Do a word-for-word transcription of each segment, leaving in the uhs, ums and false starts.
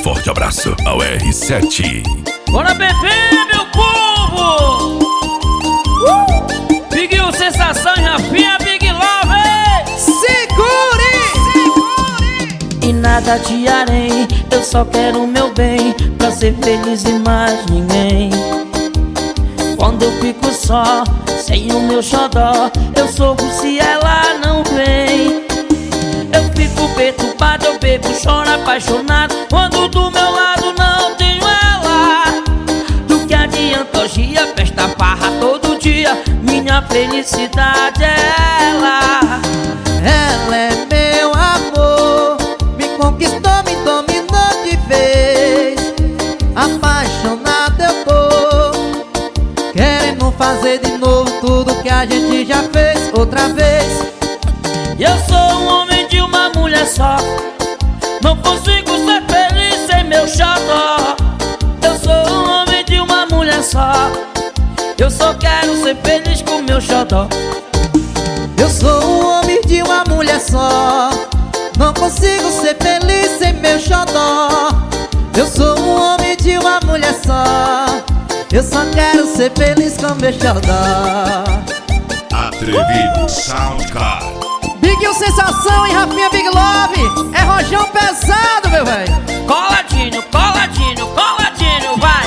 forte abraço ao R sete. Bora beber, meu povo! Uh! Big U, Sensação e Rafinha, Big Love! Segure! Segure! E nada te harei, eu só quero o meu bem, pra ser feliz e mais ninguém. Quando eu fico só, sem o meu xodó, eu sofro se ela não vem. Eu fico perturbado, eu bebo, choro apaixonado, quando do meu lado não tenho ela. Do que adianta hoje a festa, farra todo dia, minha felicidade é ela. Ela é meu amor, me conquistou, me dominou de vez. Apaixonado eu tô, querendo fazer de novo tudo que a gente já fez outra vez. Eu sou um homem de uma mulher só, não consigo ser feliz sem meu xodó. Eu sou um homem de uma mulher só, eu só quero ser feliz com meu xodó. Eu sou um homem de uma mulher só, não consigo ser feliz sem meu xodó. Eu sou um homem de uma mulher só, eu só quero ser feliz com meu xodó. Atrevido Soundcard. Big U, Sensação e Rafinha, Big Love. É rojão pesado, meu velho. Coladinho, coladinho, coladinho, vai!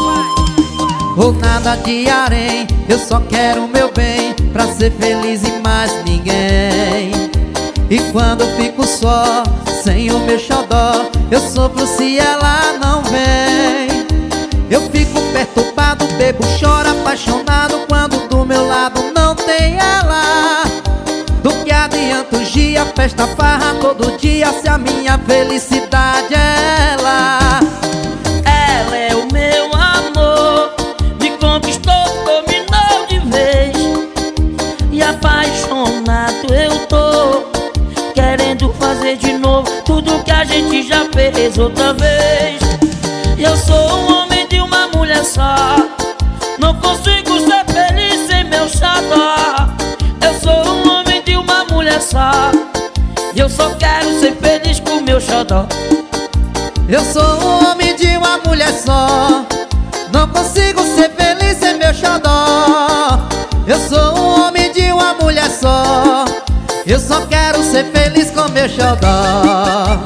Ou nada de harém, eu só quero o meu bem, pra ser feliz e mais ninguém. E quando eu fico só, sem o meu xodó, eu sofro se ela não vem. Eu fico perturbado, bebo, choro apaixonado, quando do meu lado não tem ela. Do que adianta um dia, festa, farra todo dia, se a minha felicidade é ela. Ela é o meu amor, me conquistou, dominou de vez. E apaixonado eu tô, querendo fazer de novo tudo que a gente já fez outra vez. Eu sou um homem de uma mulher só, não consigo ser feliz sem meu xodó. Eu sou um homem de uma mulher só, eu só quero ser feliz com meu xodó. Eu sou um homem de uma mulher só, não consigo ser feliz sem meu xodó. Eu sou um homem de uma mulher só, eu só quero ser feliz com meu xodó.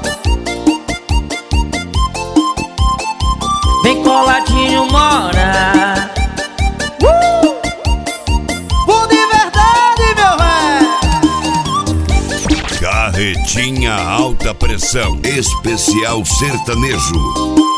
Vem coladinho, mora. Uh! Bom de verdade, meu velho. Carretinha Alta Pressão Especial Sertanejo.